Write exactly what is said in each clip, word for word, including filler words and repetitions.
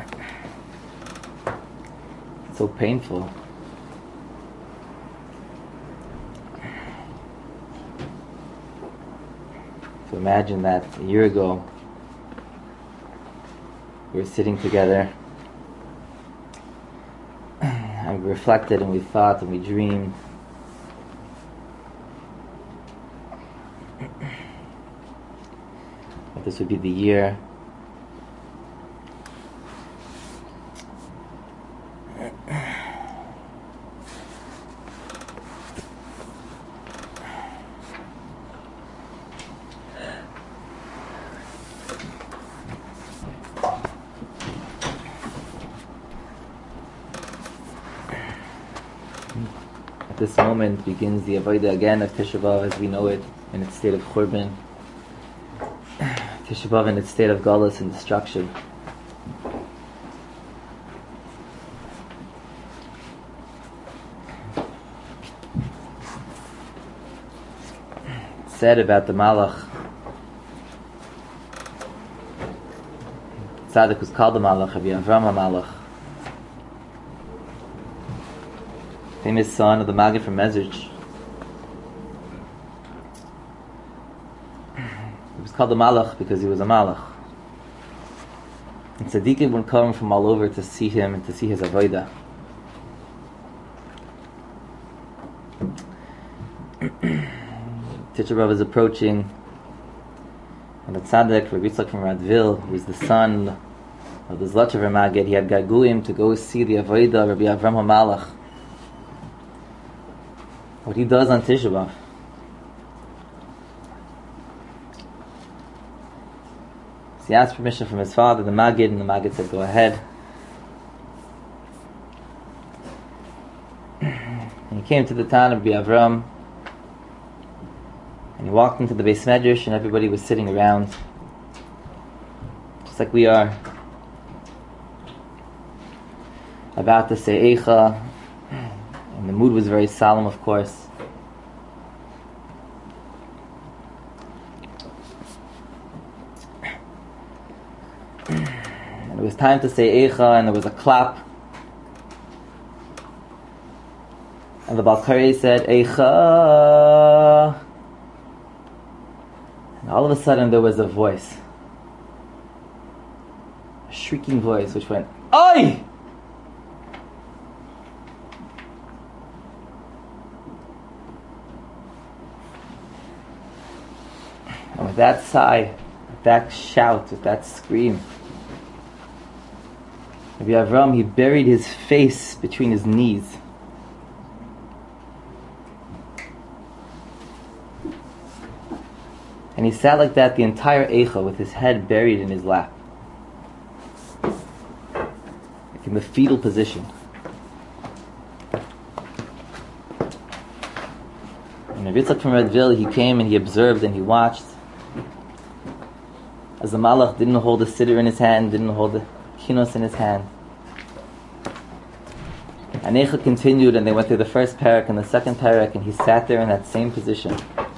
It's so painful. So imagine that a year ago we were sitting together and we reflected and we thought and we dreamed that this would be the year this moment begins the Avodah again of Tisha B'Av as we know it in its state of Churban. Tisha B'Av in its state of Galus and destruction. It's said about the Malach. Tzaddik was called the Malach, Rabbi Avram HaMalach. Famous son of the Maggid from Mezrich. He was called the Malach because he was a Malach. And tzaddikim would come from all over to see him and to see his avodah. Tisha B'Av is approaching, and the tzaddik, Rabbi Yitzchak from Radvil, who is the son of the Zlotchever Maggid, he had gaguim to go see the avodah of Rabbi Avram HaMalach. What he does on Tisha B'Av. So he asked permission from his father, the Maggid, and the Maggid said, go ahead. And he came to the town of Rabbi Avram, and he walked into the Beis Medrash, and everybody was sitting around, just like we are, about to say Eicha. And the mood was very solemn, of course. And it was time to say Eicha, and there was a clap. And the Baal Karei said, Eicha. And all of a sudden there was a voice. A shrieking voice which went, Oi! And with that sigh, with that shout, with that scream, Rabbi Avram, he buried his face between his knees. And he sat like that the entire Eicha with his head buried in his lap. Like in the fetal position. And Rabbi Yitzchak from Radvil, he came and he observed and he watched as the Malach didn't hold the siddur in his hand, didn't hold the kinos in his hand. And Eicha continued, and they went through the first parak and the second parak, and he sat there in that same position.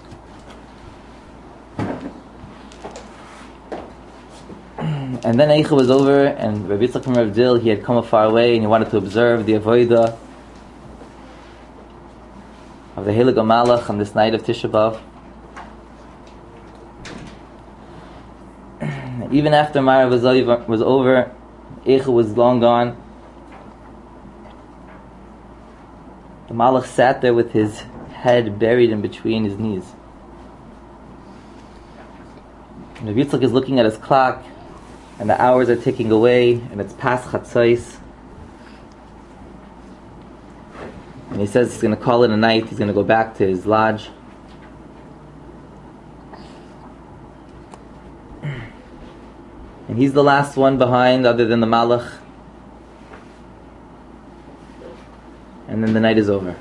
And then Eicha was over, and Rabbi Yitzchak from Radvil, he had come a far away, and he wanted to observe the avodah of the Heilig Malach on this night of Tisha B'Av. Even after Marav was over, was over, Eicha was long gone. The Malach sat there with his head buried in between his knees. And Rabbi Yitzchak is looking at his clock, and the hours are ticking away, and it's past Chatzos. And he says he's going to call it a night, he's going to go back to his lodge. And he's the last one behind other than the Malach. And then the night is over.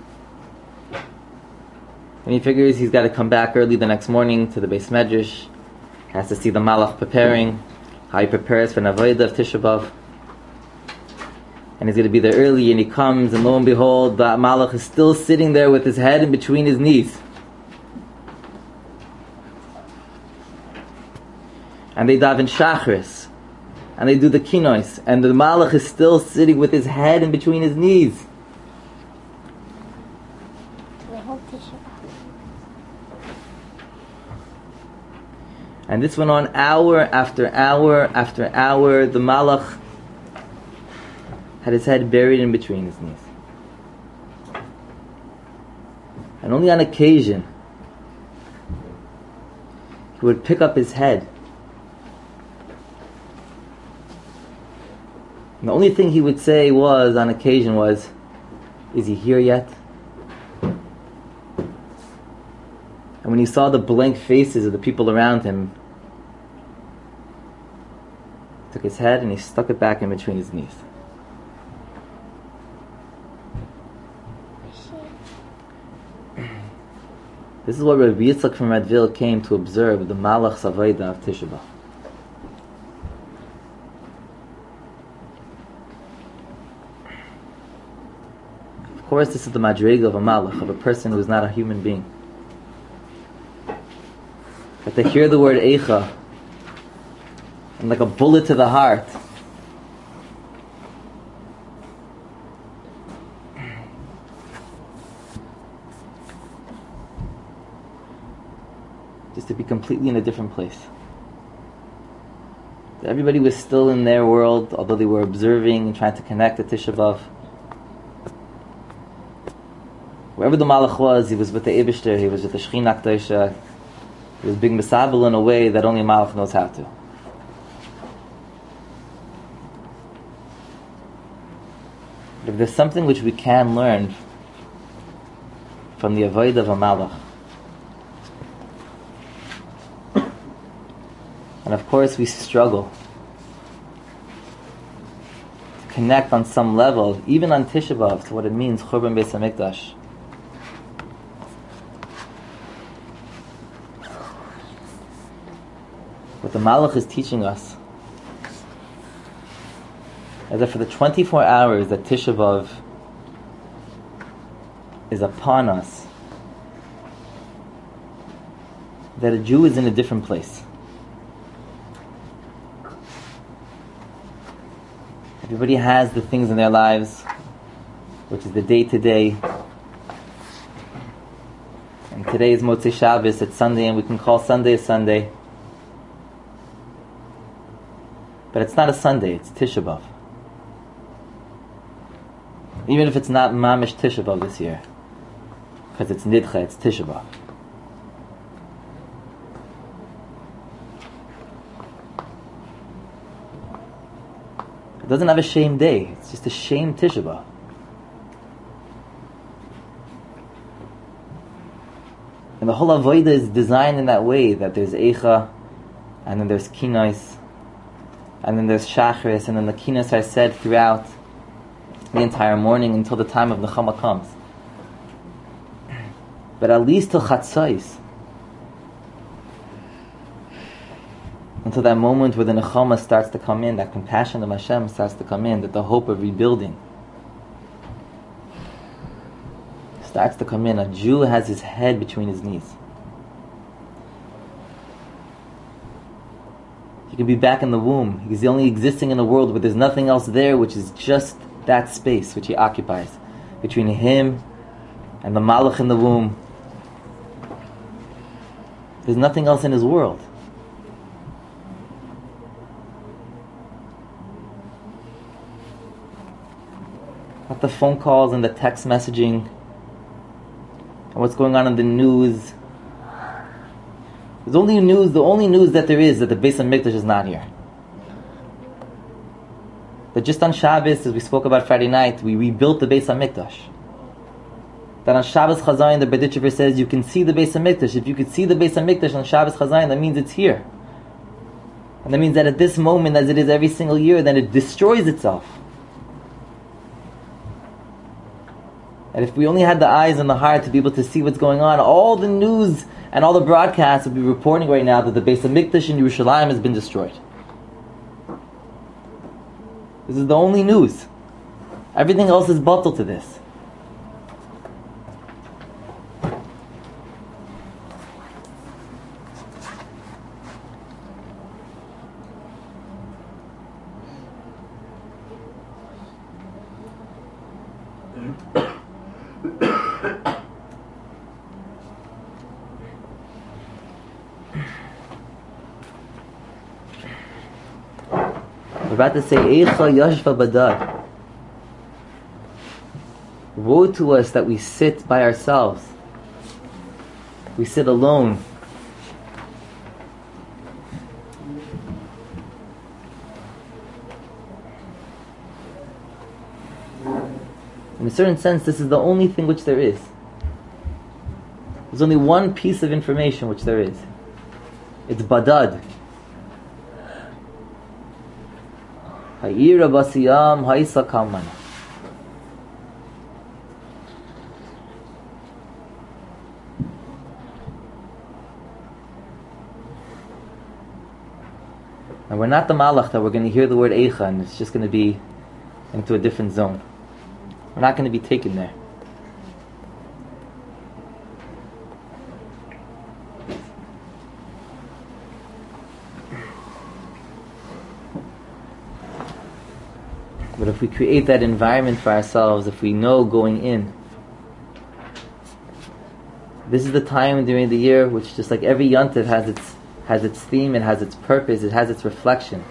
And he figures he's got to come back early the next morning to the Beis Medrash. Has to see the Malach preparing, how he prepares for an avodah of Tisha B'Av. And he's going to be there early, and he comes, and lo and behold, the Malach is still sitting there with his head in between his knees. And they daven Shachris. and they do the kinois, and the Malach is still sitting with his head in between his knees. And this went on hour after hour after hour. The Malach had his head buried in between his knees. And only on occasion he would pick up his head. And the only thing he would say was, on occasion, was, "Is he here yet?" And when he saw the blank faces of the people around him, he took his head and he stuck it back in between his knees. This is what Rabbi Yitzchak from Radville came to observe, the Malach's Avodah of Tisha B'Av. Of course, this is the madriga of a Malach, of a person who is not a human being. But to hear the word Eicha, and like a bullet to the heart, just to be completely in a different place. Everybody was still in their world, although they were observing and trying to connect to Tisha B'Av. Wherever the Malach was, he was with the Eibishter, he was with the Shechina K'dosha. He was being misabel in a way that only a Malach knows how to. But if there's something which we can learn from the Avodah of a Malach, and of course we struggle to connect on some level, even on Tisha B'Av, to what it means, Churban Beis HaMikdash. What the Malach is teaching us is that for the twenty-four hours that Tisha B'Av is upon us, that a Jew is in a different place. Everybody has the things in their lives, which is the day-to-day. And today is Motzei Shabbos, it's Sunday, and we can call Sunday a Sunday. But it's not a Sunday, it's Tisha B'Av. Even if it's not Mamish Tisha B'Av this year, because it's Nidcha, it's Tisha B'Av. It doesn't have a shame day, it's just a shame Tisha B'Av. And the whole Avodah is designed in that way, that there's Eicha, and then there's Kinois, and then there's Shachris, and then the Kinois are said throughout the entire morning until the time of Nechama comes. But at least till Chatzos, until that moment where the Nechama starts to come in, that compassion of Hashem starts to come in, that the hope of rebuilding starts to come in. A Jew has his head between his knees. He can be back in the womb. He's only existing in a world where there's nothing else there, which is just that space which he occupies between him and the Malach in the womb. There's nothing else in his world. Not the phone calls and the text messaging and what's going on in the news. There's only news, the only news that there is, that the Beis HaMikdash is not here. That just on Shabbos, as we spoke about Friday night, we rebuilt the Beis HaMikdash. That on Shabbos Chazayin, the Berditchever says, you can see the Beis HaMikdash. If you could see the Beis HaMikdash on Shabbos Chazayin, that means it's here. And that means that at this moment, as it is every single year, then it destroys itself. And if we only had the eyes and the heart to be able to see what's going on, all the news and all the broadcasts would be reporting right now that the Beis HaMikdash in Yerushalayim has been destroyed. This is the only news. Everything else is bottled to this. We're about to say, Eicha Yashva Badad. Woe to us that we sit by ourselves. We sit alone. In a certain sense, this is the only thing which there is. There's only one piece of information which there is. It's Badad. Ha'ira basiyam ha'isa kalman. And we're not the malach that we're going to hear the word Eicha and it's just going to be into a different zone. We're not going to be taken there. But if we create that environment for ourselves, if we know going in, this is the time during the year which, just like every yontif has its has its theme, it has its purpose, it has its reflection.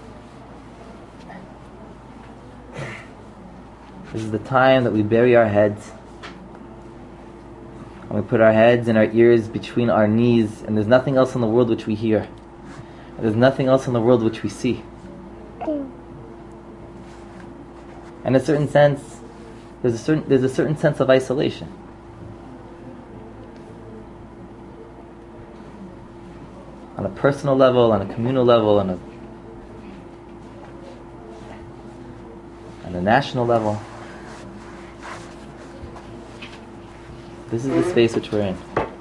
This is the time that we bury our heads, and we put our heads and our ears between our knees, and there's nothing else in the world which we hear. And there's nothing else in the world which we see. In a certain sense, there's a certain there's a certain sense of isolation. On a personal level, on a communal level, on a on a national level. This is the space which we're in.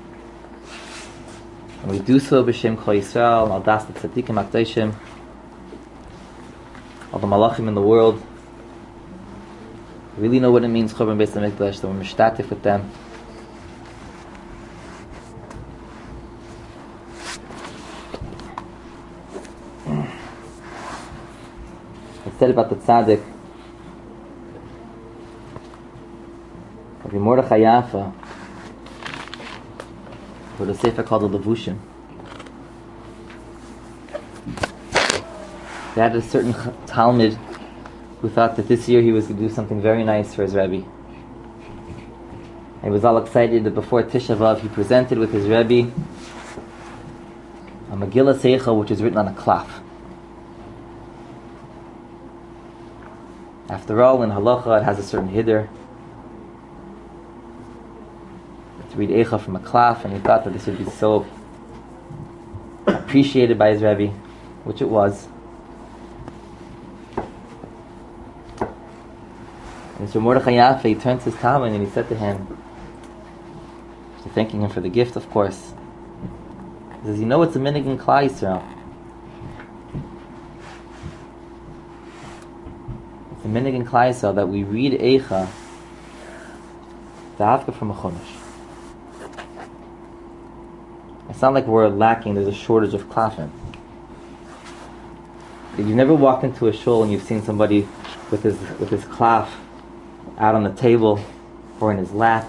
And we do so b'shem Kol Yisrael, al das the tzaddikim akdoshim, all the malachim in the world. We really know what it means, Churban Beis HaMikdash, that we're mishtatif with them. It's said about the tzaddik, Rabbi Mordechai Yafa, wrote a sefer called the Levushim. They had a certain Talmud who thought that this year he was going to do something very nice for his Rebbe. He was all excited that before Tisha B'Av he presented with his Rebbe a Megillah Seicha which is written on a cloth. After all, in Halacha it has a certain hiddur. To read Eicha from a cloth, and he thought that this would be so appreciated by his Rebbe, which it was. And so Mordechai Yafa, he turned to his Talmud and he said to him, after thanking him for the gift, of course, he says, you know it's a minhag in Klal Yisrael. It's a minhag in Klal Yisrael that we read Eicha dafka from a chumash. It's not like we're lacking, there's a shortage of klafim. You've never walked into a shul and you've seen somebody with his with his klaf out on the table or in his lap.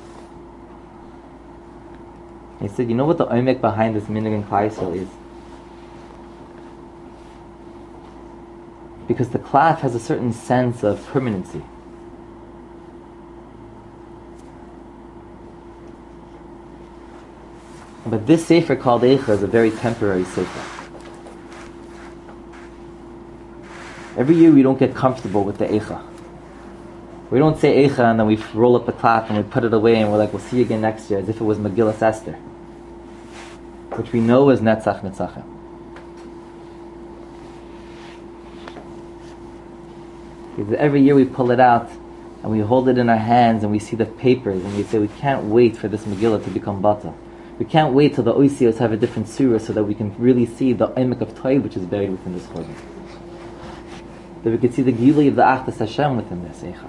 He said, you know what the omek behind this minhag in Klal Yisrael is? Because the klaf has a certain sense of permanency. But this sefer called Eicha is a very temporary sefer. Every year we don't get comfortable with the Eicha. We don't say Eicha and then we roll up the cloth and we put it away and we're like, we'll see you again next year, as if it was Megillas Esther, which we know is Netzach Netzachim. Because every year we pull it out and we hold it in our hands and we see the papers and we say, we can't wait for this Megillah to become Bata. We can't wait till the Oisios have a different surah so that we can really see the emek of Toib which is buried within this Churban. That we can see the Gilui of the Achdas Hashem within this Eicha.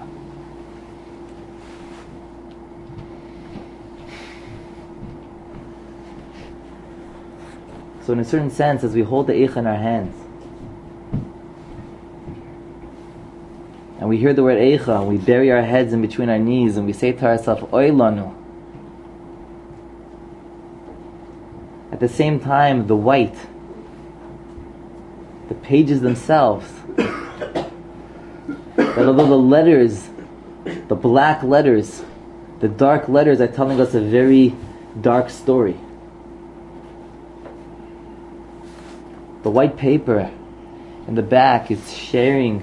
So in a certain sense, as we hold the Eicha in our hands, and we hear the word Eicha, and we bury our heads in between our knees, and we say to ourselves, Oy lanu. At the same time, the white, the pages themselves, that although the letters, the black letters, the dark letters are telling us a very dark story. The white paper in the back is sharing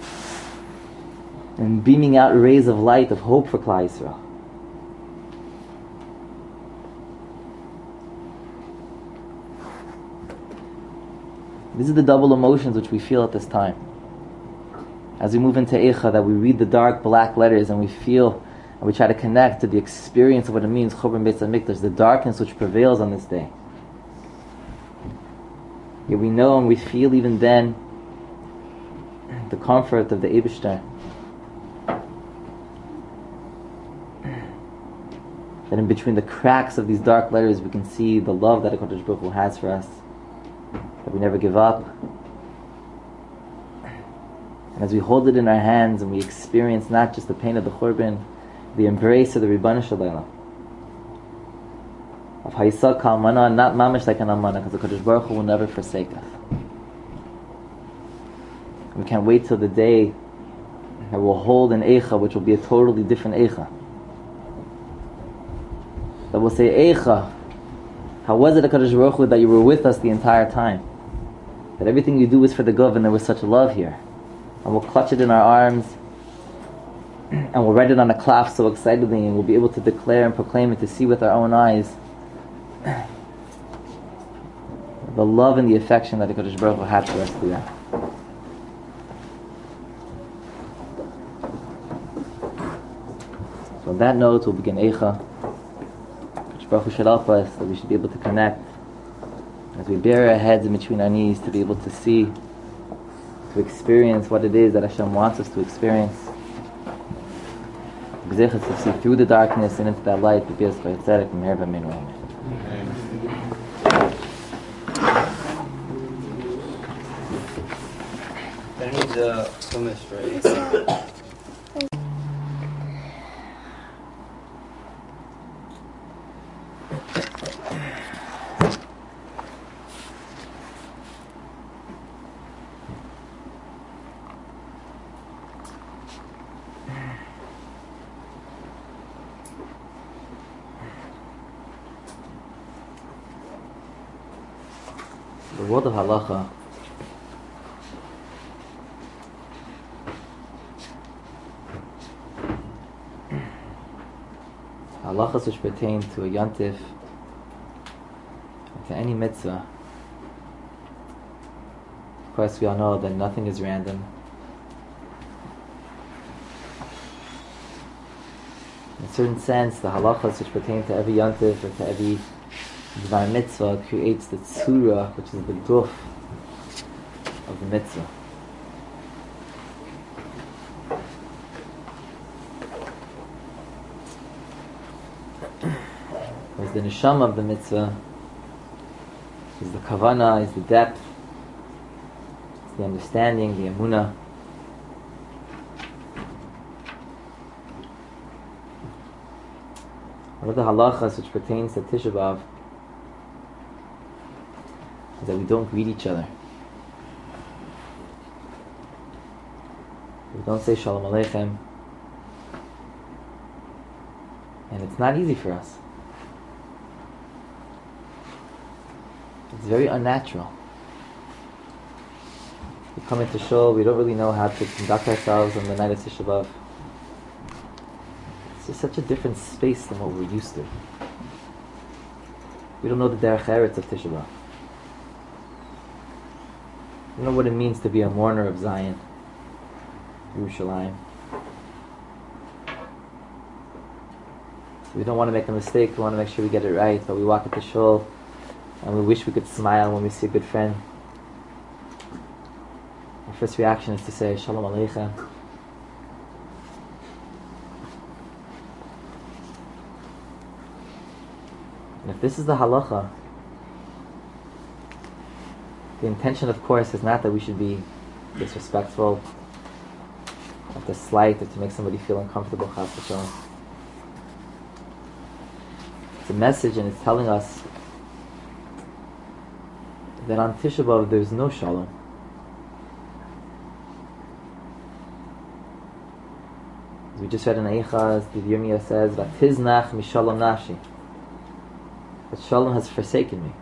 and beaming out rays of light of hope for Klal Yisrael. These are the double emotions which we feel at this time. As we move into Eicha, that we read the dark black letters and we feel and we try to connect to the experience of what it means, Churban Beis HaMikdash, the darkness which prevails on this day. Yet we know and we feel even then the comfort of the Eibishter. That in between the cracks of these dark letters we can see the love that HaKadosh Baruch Hu has for us. That we never give up. And as we hold it in our hands and we experience not just the pain of the Churban, the embrace of the Ribbon Shalom. Of Hayisa Kalmana, not mamish like an Amana, because the Kadosh Baruch Hu will never forsake us. We can't wait till the day that we'll hold an Eicha, which will be a totally different Eicha. That we'll say, Eicha, how was it, Kadosh Baruch Hu, that you were with us the entire time? That everything you do is for the Gov, and there was such love here. And we'll clutch it in our arms, and we'll write it on a cloth so excitedly, and we'll be able to declare and proclaim it, to see with our own eyes the love and the affection that the Kadosh Baruch Hu had for us through that. So on that note, we'll begin Eicha. Kadosh Baruch Hu should help us, that we should be able to connect as we bury our heads in between our knees, to be able to see, to experience what it is that Hashem wants us to experience. To see through the darkness and into that light, to be as tzedek meher v'minu. That needs a hummus, right? The world of halacha halachas which pertain to a yontif, to any mitzvah. Of course, we all know that nothing is random. In a certain sense, the halachas which pertain to every yontif or to every Dvar mitzvah creates the tzura, which is the guf of the mitzvah. Whereas the neshama of the mitzvah is the kavana, is the depth, is the understanding, the emunah. One of the halachas which pertains to Tisha B'Av is that we don't greet each other. We don't say Shalom Aleichem. And it's not easy for us. It's very unnatural. We come into shul, we don't really know how to conduct ourselves on the night of Tisha B'Av. It's just such a different space than what we're used to. We don't know the derech eretz of Tisha B'Av. We don't know what it means to be a mourner of Zion, Yerushalayim. So we don't want to make a mistake, we want to make sure we get it right, but we walk into shul and we wish we could smile when we see a good friend. Our first reaction is to say, Shalom Aleichem. And if this is the halacha, the intention, of course, is not that we should be disrespectful, not to slight or to make somebody feel uncomfortable. Chas v'shalom. It's a message, and it's telling us that on Tisha B'Av there's no shalom. As we just read in Eichaz, the Yirmiyah says, "Vatiznach mishalom nashi," that shalom has forsaken me.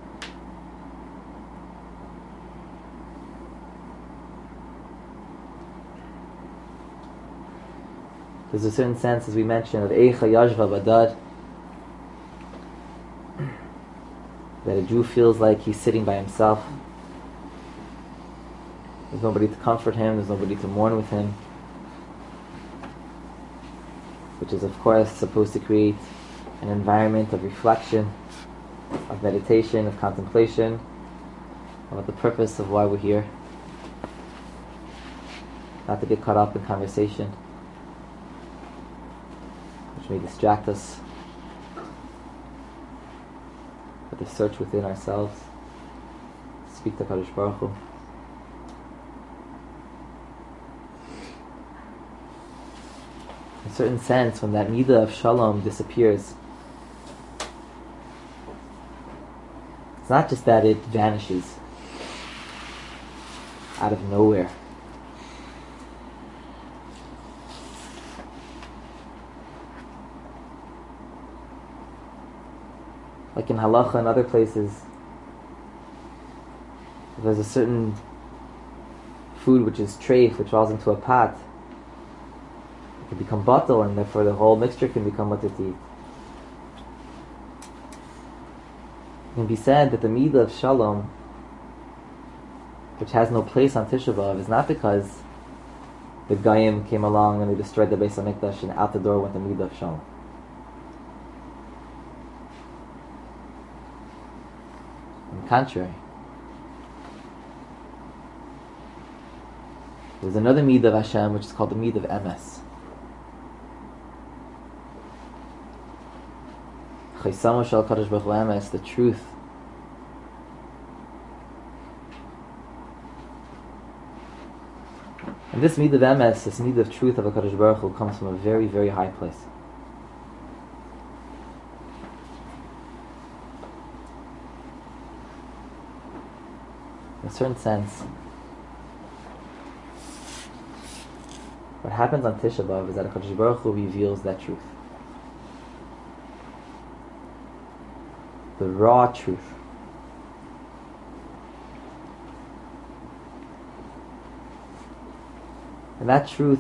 There's a certain sense, as we mentioned, of Eicha Yashva Badad, that a Jew feels like he's sitting by himself. There's nobody to comfort him, there's nobody to mourn with him, which is of course supposed to create an environment of reflection, of meditation, of contemplation, about the purpose of why we're here. Not to get caught up in conversation, which may distract us, but to search within ourselves, speak to Kadosh Baruch Hu. In a certain sense, when that midah of shalom disappears, it's not just that it vanishes out of nowhere. Like in halacha and other places, if there's a certain food which is treif, which falls into a pot, it can become bottle, and therefore the whole mixture can become what to eat. It can be said that the midah of shalom, which has no place on Tisha B'Av, is not because the Goyim came along and they destroyed the Beis HaMikdash and out the door went the midah of shalom. On the contrary, there's another midah of Hashem which is called the midah of emes. Chaysamo shel Kadosh Baruch Hu emes, the truth. And this midah of emes, this midah of truth of a Kadosh Baruch Hu, comes from a very, very high place. In a certain sense, what happens on Tisha B'Av is that HaKadosh Baruch Hu reveals that truth. The raw truth. And that truth,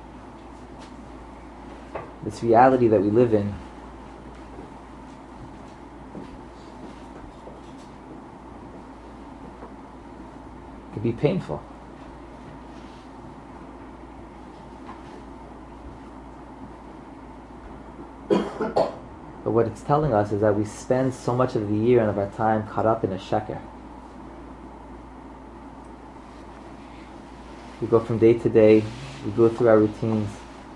this reality that we live in, can be painful. But what it's telling us is that we spend so much of the year and of our time caught up in a sheker. We go from day to day, we go through our routines.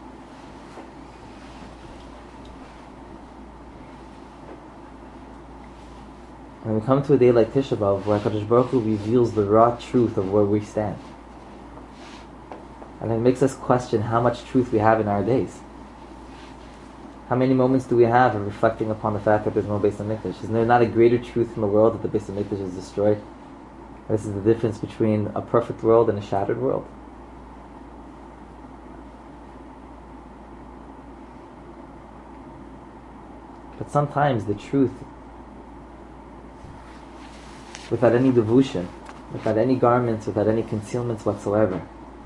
And we come to a day like Tisha B'Av, where HaKadosh Baruch Hu reveals the raw truth of where we stand. And it makes us question how much truth we have in our days. How many moments do we have of reflecting upon the fact that there's no Beis HaMikdash? Is there not a greater truth in the world that the Beis HaMikdash is destroyed? This is the difference between a perfect world and a shattered world. But sometimes the truth, without any devotion, without any garments, without any concealments whatsoever,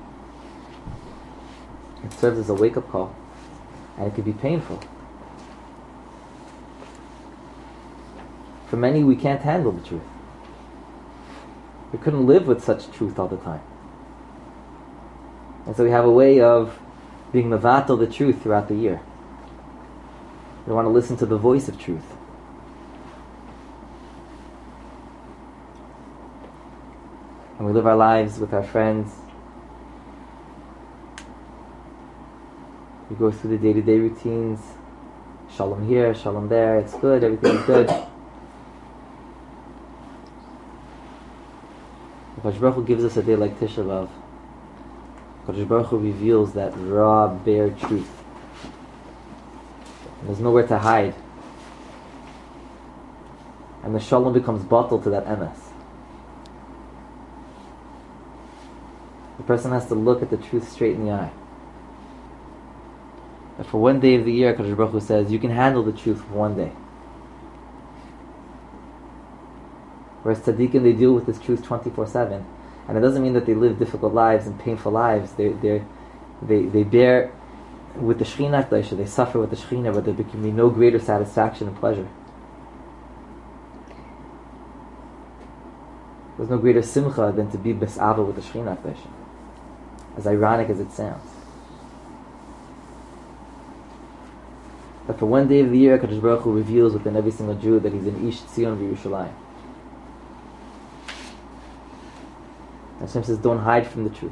it serves as a wake-up call, and it can be painful. For many, we can't handle the truth. We couldn't live with such truth all the time. And so we have a way of being mevatel the truth throughout the year. We want to listen to the voice of truth. And we live our lives with our friends. We go through the day-to-day routines. Shalom here, shalom there, it's good, everything's good. Kadosh Baruch Hu gives us a day like Tisha B'Av, Kadosh Baruch Hu reveals that raw, bare truth. And there's nowhere to hide. And the shalom becomes bottled to that emes. The person has to look at the truth straight in the eye. But for one day of the year, Kadosh Baruch Hu says, you can handle the truth for one day. Whereas tzaddikim, they deal with this truth twenty-four seven. And it doesn't mean that they live difficult lives and painful lives. They they they they bear with the Shekhinah Kedusha, they suffer with the Shekhinah, but there can be no greater satisfaction and pleasure. There's no greater simcha than to be besava with the Shekhinah Kedusha, as ironic as it sounds. But for one day of the year, Kadosh Baruch Hu reveals within every single Jew that he's in Ish Tzion v'Yerushalayim. Hashem says, don't hide from the truth.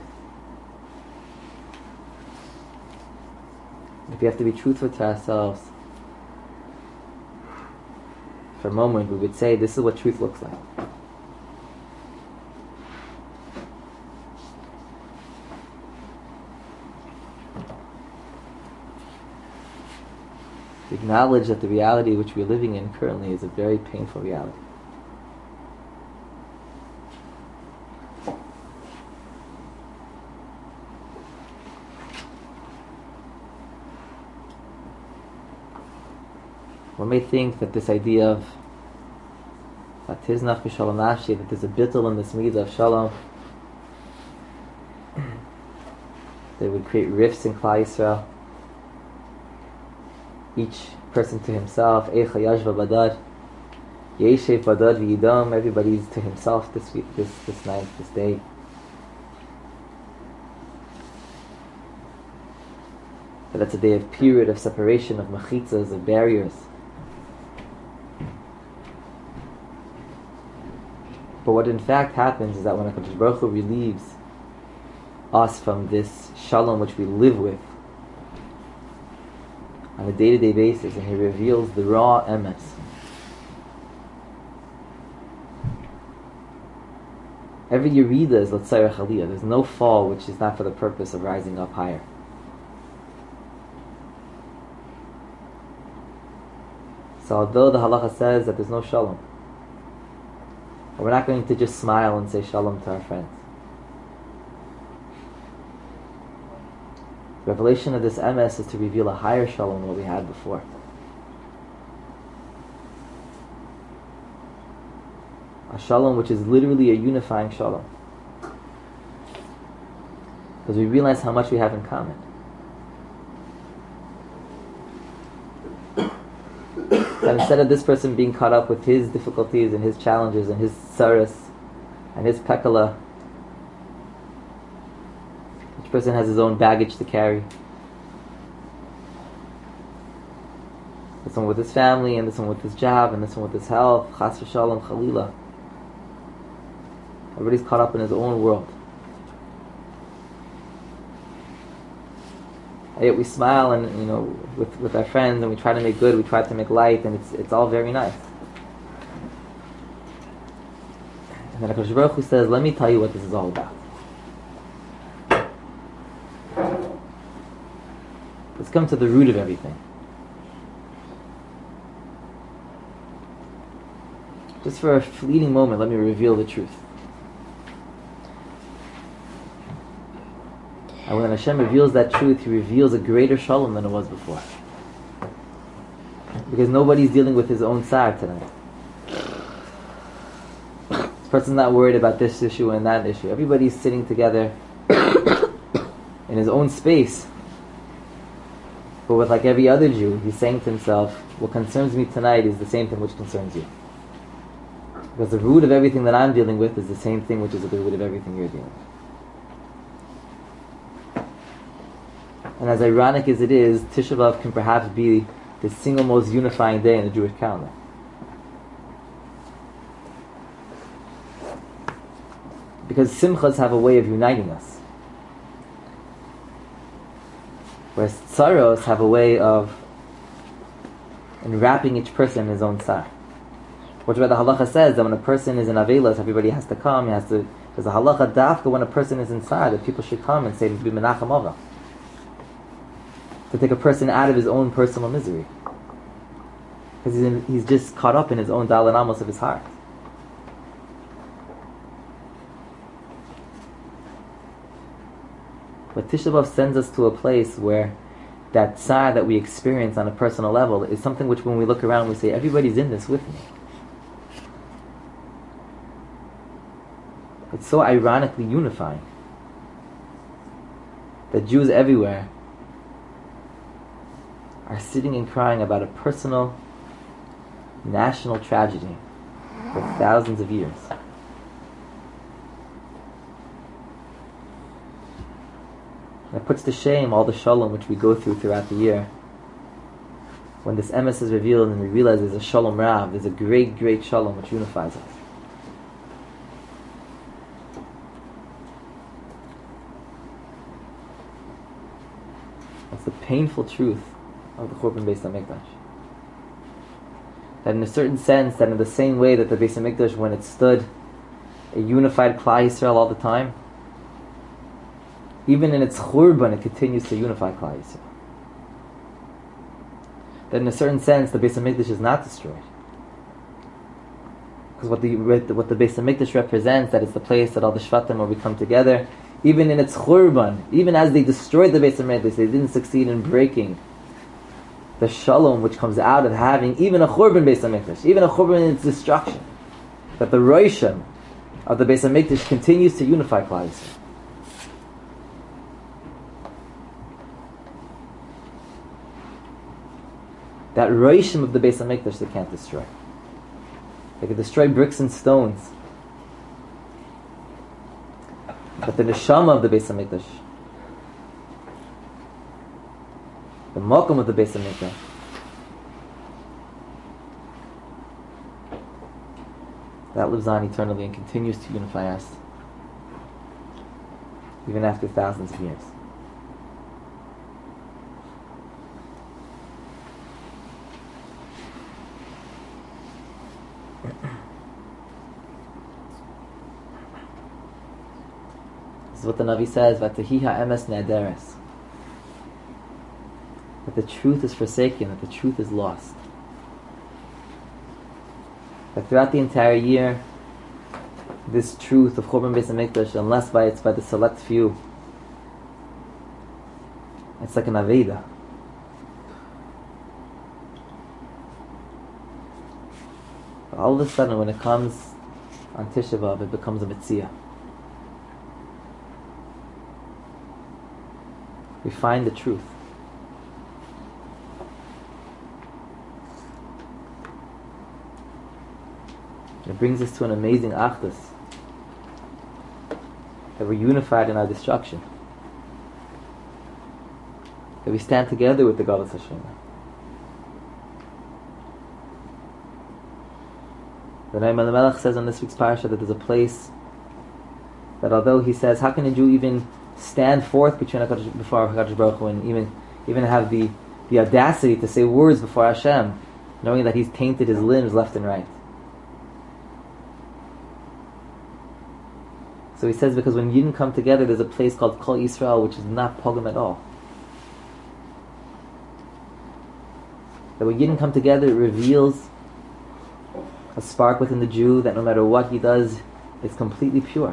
If we have to be truthful to ourselves, for a moment we would say, this is what truth looks like. To acknowledge that the reality which we're living in currently is a very painful reality. One may think that this idea of Tiznach b'shalom nafshi, that there's a bittul in this midah of shalom, they would create rifts in Klal Yisrael, each person to himself, Eicha Yashva Badad, Yeshev Badad v'Yidam, everybody's to himself this week, this this night, this day. But that's a day of period of separation, of machitzas, of barriers. But what in fact happens is that when HaKadosh Baruch Hu relieves us from this shalom which we live with on a day-to-day basis, and He reveals the raw emes, every yerida is l'tzayach aliyah. There's no fall which is not for the purpose of rising up higher. So although the halacha says that there's no shalom, we're not going to just smile and say shalom to our friends. The revelation of this emes is to reveal a higher shalom than what we had before. A shalom which is literally a unifying shalom. Because we realize how much we have in common. That instead of this person being caught up with his difficulties and his challenges and his tsaras and his pekala, each person has his own baggage to carry. This one with his family, and this one with his job, and this one with his health, chas v'shalom, chalila. Everybody's caught up in his own world. And yet we smile, and you know, with, with our friends, and we try to make good, we try to make light, and it's it's all very nice. And then HaKadosh Baruch Hu says, let me tell you what this is all about. Let's come to the root of everything. Just for a fleeting moment, let me reveal the truth. And when Hashem reveals that truth, He reveals a greater shalom than it was before. Because nobody's dealing with his own side tonight. This person's not worried about this issue and that issue. Everybody's sitting together in his own space. But with like every other Jew, he's saying to himself, what concerns me tonight is the same thing which concerns you. Because the root of everything that I'm dealing with is the same thing which is at the root of everything you're dealing with. And as ironic as it is, Tisha B'Av can perhaps be the single most unifying day in the Jewish calendar. Because simchas have a way of uniting us. Whereas tsaros have a way of enwrapping each person in his own side. Which is why the halacha says that when a person is in avelos, everybody has to come, he has to Because the halacha dafka, when a person is inside, that people should come and say, B'menachem ava, to take a person out of his own personal misery. Because he's, in, he's just caught up in his own dalan amos of his heart. But Tisha B'Av sends us to a place where that tsar that we experience on a personal level is something which, when we look around, we say, everybody's in this with me. It's so ironically unifying that Jews everywhere are sitting and crying about a personal, national tragedy for thousands of years. And it puts to shame all the shalom which we go through throughout the year. When this emes is revealed and we realize there's a shalom rav, there's a great, great shalom which unifies us. That's the painful truth of the Churban Beis HaMikdash. That in a certain sense, that in the same way that the Beis HaMikdash, when it stood a unified Klal Yisrael all the time, even in its Churban, it continues to unify Klal Yisrael. That in a certain sense, the Beis HaMikdash is not destroyed. Because what the what the Beis HaMikdash represents, that it's the place that all the Shvatim will become together. Even in its Churban, even as they destroyed the Beis HaMikdash, they didn't succeed in breaking the shalom which comes out of having even a Churban Beis HaMikdash, even a Churban in its destruction. That the Roshim of the Beis HaMikdash continues to unify Klal Yisrael. That Roshim of the Beis HaMikdash they can't destroy. They can destroy bricks and stones. But the neshama of the Beis HaMikdash, the makom of the Beis HaMikdash, that lives on eternally and continues to unify us, even after thousands of years. This is what the Navi says, V'atahi ha'emes ne'ederes, that the truth is forsaken, that the truth is lost. That throughout the entire year, this truth of Churban Beis HaMikdash, unless by it's by the select few, it's like an Aveda. But all of a sudden, when it comes on Tisha B'Av, it becomes a Mitzvah. We find the truth. It brings us to an amazing achdus, that we're unified in our destruction, that we stand together with the Galus Hashem. The Naim al-Melech says on this week's parasha that there's a place that, although he says, how can a Jew even stand forth between HaKadosh, before HaKadosh Baruch Hu, and even even have the, the audacity to say words before Hashem, knowing that he's tainted his limbs left and right. So he says, because when Yidden come together, there's a place called Kol Yisrael, which is not pogrom at all. That when Yidden come together, it reveals a spark within the Jew that no matter what he does, it's completely pure.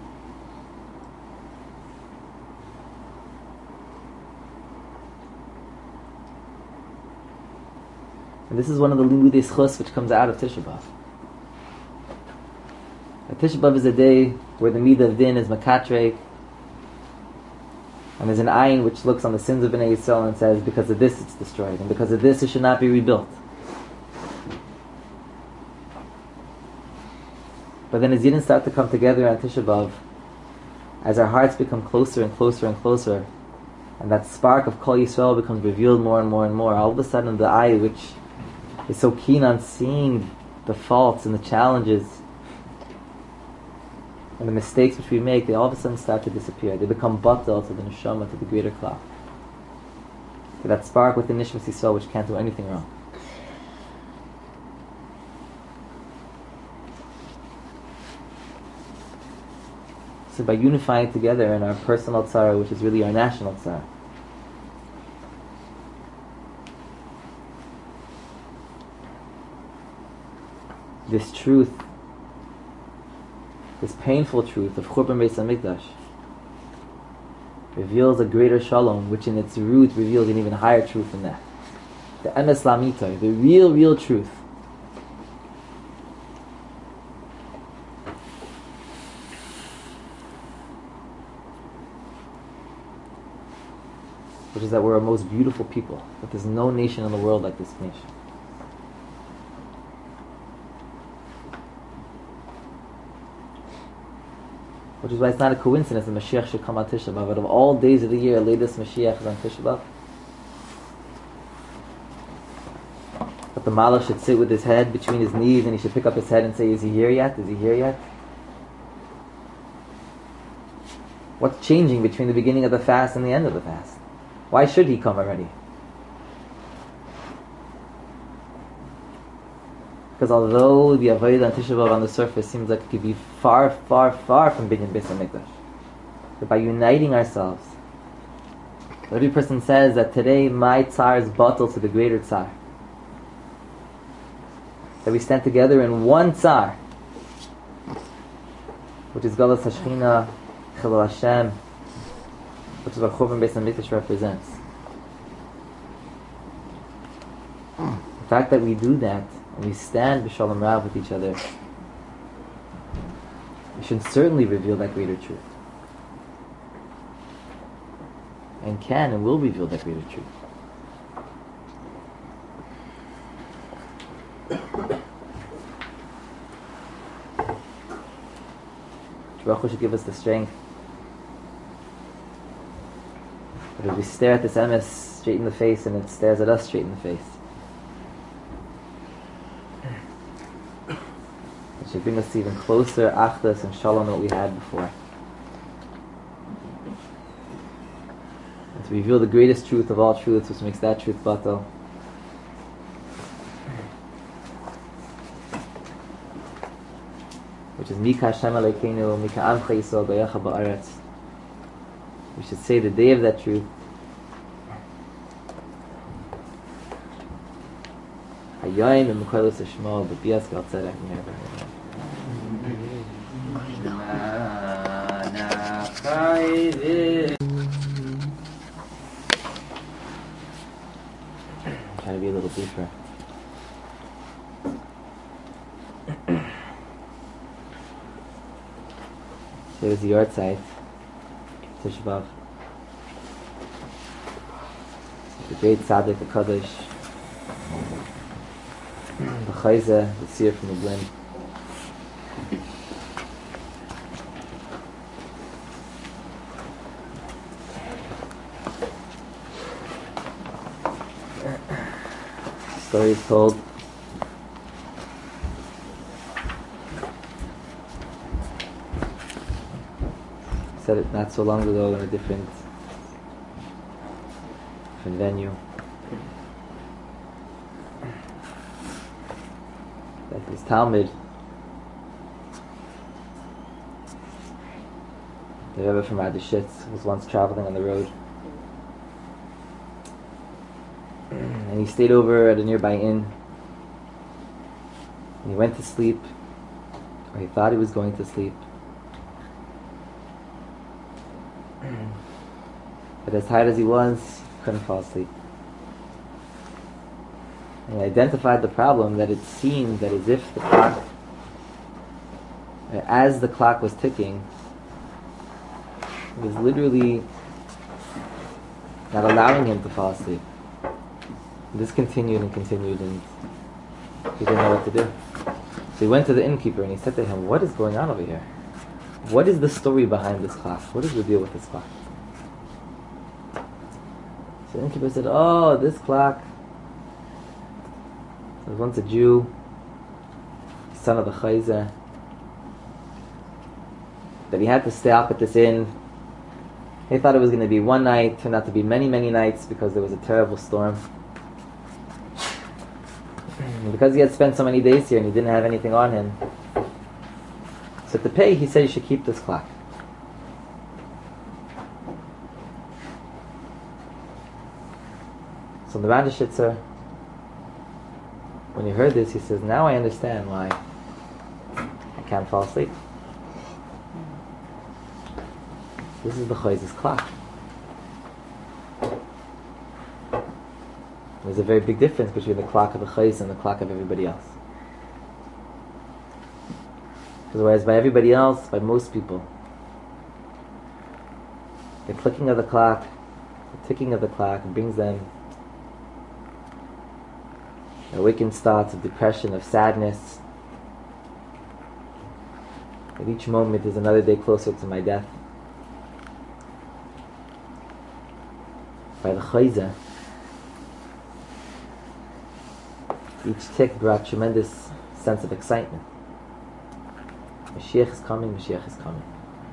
And this is one of the limudei schus which comes out of Tisha B'Av. Tisha B'Av is a day where the midah of din is makatrek, and there's an ayin which looks on the sins of Bnei Yisrael and says, because of this it's destroyed, and because of this it should not be rebuilt. But then as Yidden start to come together on Tisha B'Av, as our hearts become closer and closer and closer, and that spark of Kol Yisrael becomes revealed more and more and more, all of a sudden the eye which is so keen on seeing the faults and the challenges and the mistakes which we make, they all of a sudden start to disappear. They become batal to the neshama, to the greater klal, to that spark within Nishmas Yisrael which can't do anything wrong. So by unifying together in our personal tzara, which is really our national tzara, this truth, this painful truth of Churban Beis HaMikdash, reveals a greater shalom, which in its root reveals an even higher truth than that. The emes lamitai, the real, real truth. Which is that we're a most beautiful people, that there's no nation in the world like this nation. Which is why it's not a coincidence that Mashiach should come on Tisha B'Av. Out of all days of the year, latest Mashiach is on Tisha B'Av. But the Malach should sit with his head between his knees and he should pick up his head and say, is he here yet? Is he here yet? What's changing between the beginning of the fast and the end of the fast? Why should he come already? Because although the Avodah on Tisha B'Av on the surface seems like it could be far, far, far from Binyan Beis HaMikdash, but by uniting ourselves, every person says that today my tzar is batal to the greater tzar. That we stand together in one tzar, which is Galus Hashchina, Chilul Hashem, which is what Churban Beis HaMikdash represents. The fact that we do that, and we stand b'shalom rav with each other, we should certainly reveal that greater truth. And can and will reveal that greater truth. Baruch Hu should give us the strength. But if we stare at this emes straight in the face and it stares at us straight in the face, it should bring us to even closer achdus and shalom than what we had before. And to reveal the greatest truth of all truths, which makes that truth batal. Which is Mika Hashem Aleikeinu, Mika Amcha Yisrael Goyecha Ba'aretz. We should say the day of that truth. Hayoim and Mekaylos Hashmo, but Bias Gal Tzedek Meher. Try to be a little deeper. There's the yard site, Tisha B'Av. The great Tzaddik, the Kaddish, the Chayzeh, the seer from the blind. The story is told. Said it not so long ago in a different, different venue. That his Talmud, the Rebbe from Adishitz, was once traveling on the road, and he stayed over at a nearby inn. And he went to sleep, or he thought he was going to sleep. But as tired as he was, he couldn't fall asleep. And he identified the problem that it seemed that as if the clock, as the clock was ticking, it was literally not allowing him to fall asleep. And this continued and continued, and he didn't know what to do. So he went to the innkeeper and he said to him, "What is going on over here? What is the story behind this clock? What is the deal with this clock?" So the innkeeper said, "Oh, this clock. There was once a Jew, son of the Chayzeh, that he had to stay up at this inn. He thought it was going to be one night, turned out to be many, many nights because there was a terrible storm. And because he had spent so many days here and he didn't have anything on him, so to pay, he said you should keep this clock. So the Radishitzer, when he heard this, he says, now I understand why I can't fall asleep. This is the Chayz's clock. There's a very big difference between the clock of the Chayz and the clock of everybody else. Because whereas by everybody else, by most people, the clicking of the clock, the ticking of the clock brings them awakened thoughts of depression, of sadness. At each moment is another day closer to my death. By the Chayzah, each tick brought tremendous sense of excitement. Mashiach is coming, Mashiach is coming.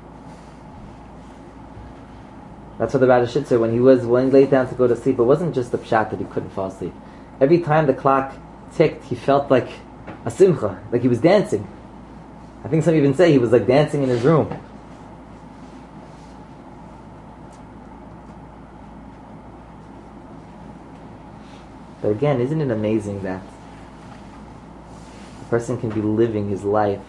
That's what the Radishitzer, when he was when he laid down to go to sleep, it wasn't just the pshat that he couldn't fall asleep. Every time the clock ticked, he felt like a simcha, like he was dancing. I think some even say he was like dancing in his room. But again, isn't it amazing that a person can be living his life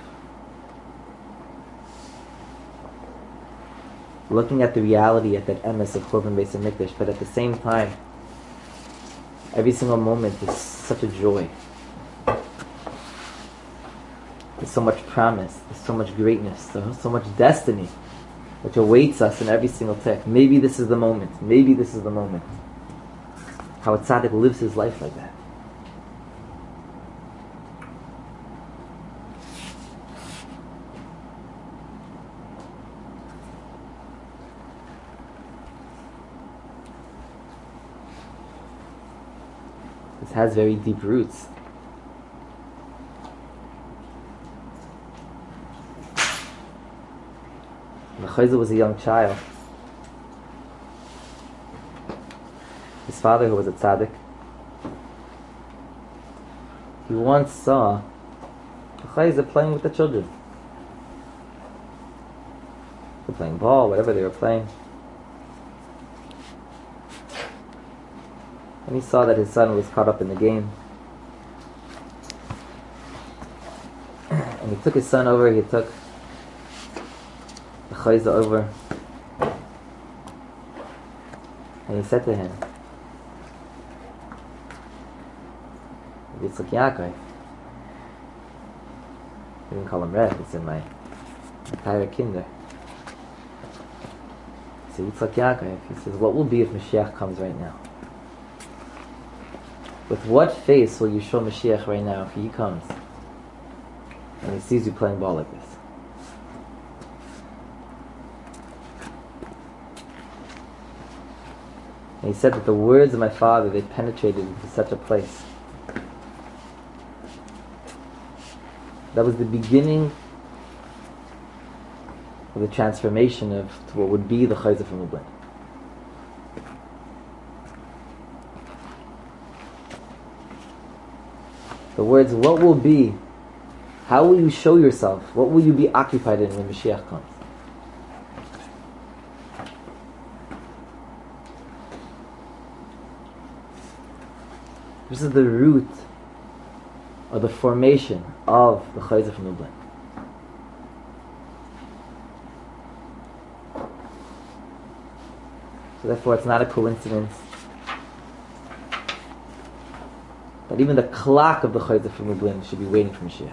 looking at the reality at that emes of Churban Beis HaMikdash, but at the same time, every single moment is such a joy. There's so much promise, there's so much greatness, there's so much destiny which awaits us in every single tick. Maybe this is the moment, maybe this is the moment. How a tzaddik lives his life like that. This has very deep roots. When Chayzah was a young child, his father, who was a tzaddik, he once saw the Chayzah playing with the children. They were playing ball, whatever they were playing. And he saw that his son was caught up in the game. And he took his son over, he took the Chayzah over, and he said to him, Yitzchak Yaakov. We didn't call him Red, it's in my entire kinder. He said, Yitzchak Yaakov, he says, what will be if Mashiach comes right now? With what face will you show Mashiach right now if he comes and he sees you playing ball like this? And he said that the words of my father, they penetrated into such a place. That was the beginning of the transformation of to what would be the Chayzah from Lublin. The words, what will be, how will you show yourself, what will you be occupied in when Mashiach comes? This is the root or the formation of the Chayzah from Lublin. So therefore it's not a coincidence that even the clock of the Chayzah from Lublin should be waiting for Mashiach.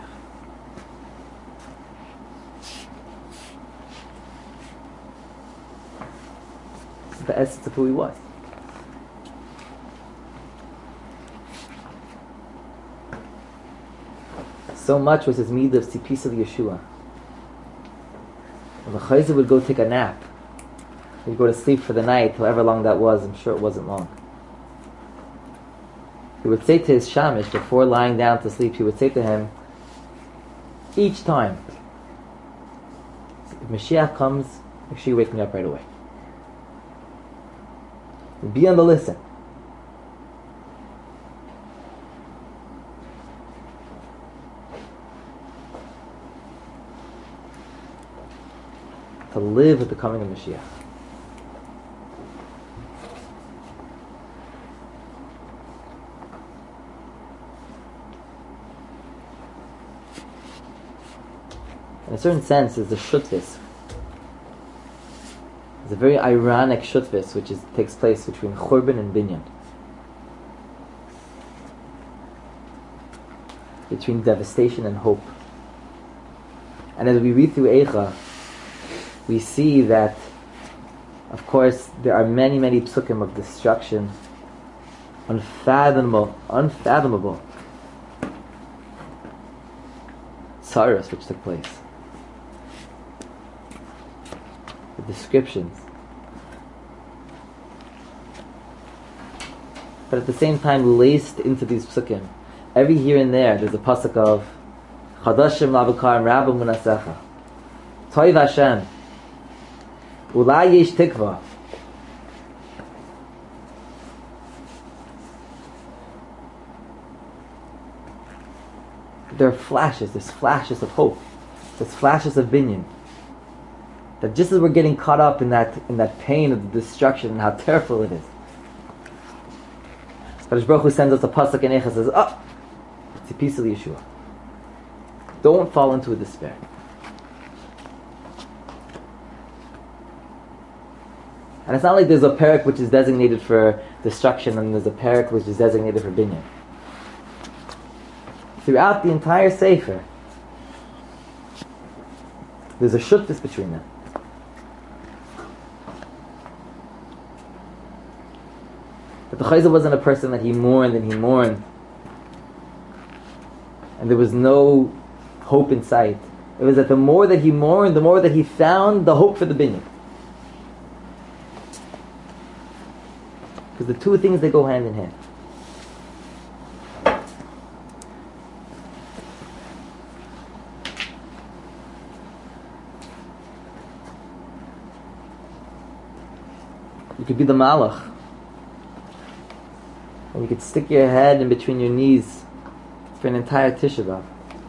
This is the essence of who he was. So much was his midah of tzipis of Yeshua. When the Chayzah would go take a nap, he'd go to sleep for the night, however long that was, I'm sure it wasn't long. He would say to his shamish, before lying down to sleep, he would say to him, each time, if Mashiach comes, make sure you wake me up right away. Be on the listen. To live at the coming of Mashiach. in a certain sense, is the shutvis. It's a very ironic shutvis which is, takes place between Churban and Binyan. Between devastation and hope. And as we read through Eicha, we see that, of course, there are many, many psukim of destruction, unfathomable, unfathomable sorrows which took place. The descriptions. But at the same time, laced into these psukim, every here and there, there's a pasuk of Chadashim Lavakarim Rabba Munasecha Toiv Hashem Ulai Yesh Tikva. There are flashes, there's flashes of hope, there's flashes of binyan. That just as we're getting caught up in that in that pain of the destruction and how terrible it is, Kadosh Baruch Hu sends us a pasuk in Eicha, says, "Oh, it's a piece of Yeshua. Don't fall into a despair." And it's not like there's a parak which is designated for destruction and there's a parak which is designated for binyan. Throughout the entire Sefer, there's a shutvis between them. But the Chayzer wasn't a person that he mourned and he mourned, and there was no hope in sight. It was that the more that he mourned, the more that he found the hope for the binyan. Because the two things, they go hand in hand. You could be the malach, and you could stick your head in between your knees for an entire Tisha B'Av.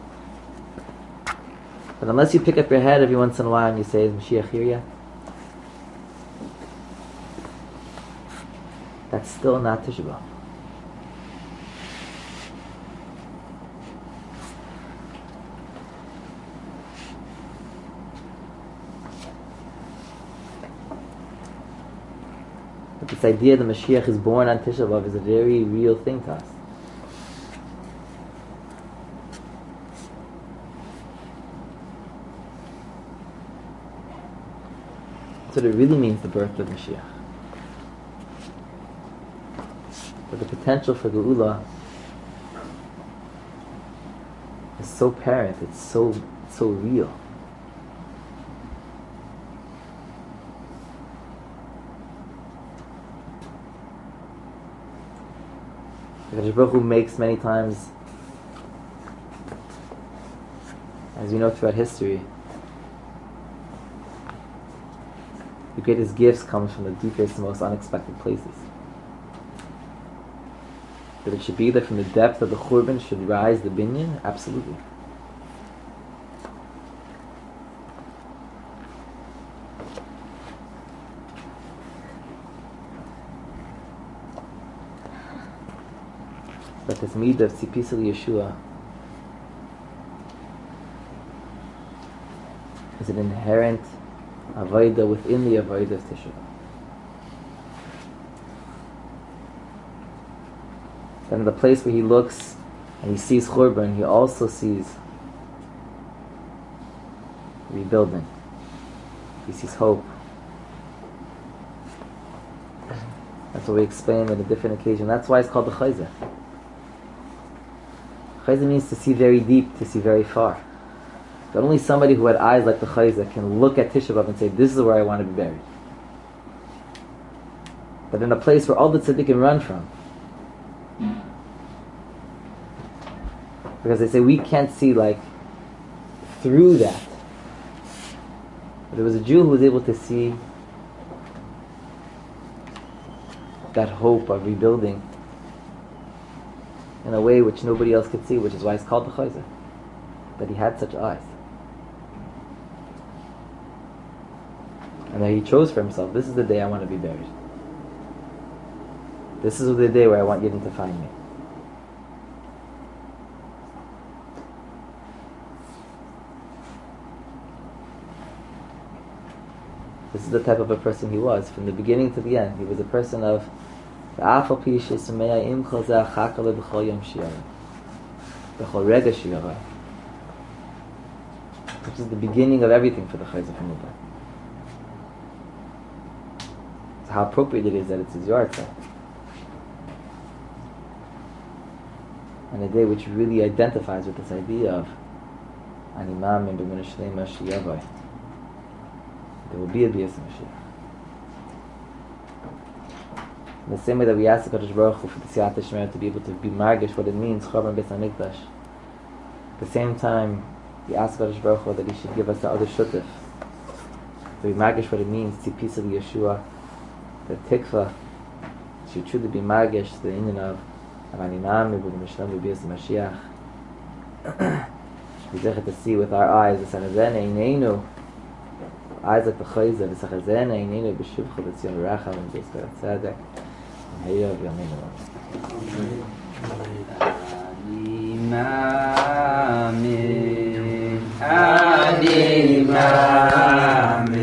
But unless you pick up your head every once in a while and you say, "Is Mashiach here yet?" that's still not Tisha B'Av. This idea that Mashiach is born on Tisha B'Av is a very real thing to us. That's what it really means, the birth of Mashiach. But the potential for Geula is so apparent, it's so, so real. Kadosh Baruch Hu makes many times, as we know throughout history, the greatest gifts comes from the deepest and most unexpected places. That it should be that from the depth of the Churban should rise the binyan? Absolutely. But this midah of tzipisa Yeshua is an inherent avodah within the avodah of Tisha B'Av. Then in the place where he looks and he sees Churban, he also sees rebuilding. He sees hope. That's what we explain on a different occasion. That's why it's called the Chayzer. Chayzer means to see very deep, to see very far. But only somebody who had eyes like the Chayzer can look at Tisha B'Av and say, "This is where I want to be buried." But in a place where all the tzaddikim run from, because they say we can't see like through that. But there was a Jew who was able to see that hope of rebuilding in a way which nobody else could see, which is why it's called the Chayzer. That he had such eyes. And that he chose for himself, this is the day I want to be buried. This is the day where I want Yidden to find me. This is the type of a person he was from the beginning to the end. He was a person of which is the beginning of everything for the Chayzer Hamudbah. So how appropriate it is that it's his Yortzeit. And a day which really identifies with this idea of Ani Ma'amin b'Emunah Shlema Sheyavai. There will be a B'yas Mashiach. In the same way that we ask the Kadosh Baruch Hu for the Siyata Shemar to be able to be margish what it means, Chorban Beis HaMikdash. At the same time, we ask the Kadosh Baruch Hu that He should give us the other shutef. To be margish what it means, Tzipis of Yeshua, the Tikva, should truly be margish, the union of Ani Ma'amin b'Emunah Shlema B'yas Mashiach. We have to see with our eyes, the Sachazene Eineinu, eyes like the Chayzer, the Sachazene Eineinu b'Shuvcha b'Tzion Racham and B'Yisrael Tzedek. Heya v'yameinu. Ani Ma'amin, Ani Ma'amin.